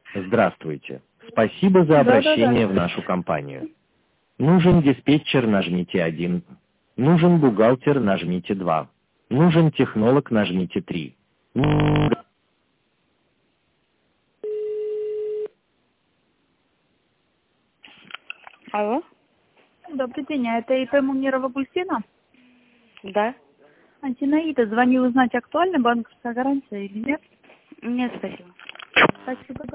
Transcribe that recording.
Здравствуйте. Спасибо за обращение в нашу компанию. Нужен диспетчер, нажмите 1. Нужен бухгалтер, нажмите 2. Нужен технолог, нажмите 3. Алло? Добрый день, а это ИП Мунирова Гульсина? Да? Антинаида, звонил узнать, актуальна банковская гарантия или нет? Нет, спасибо. Спасибо.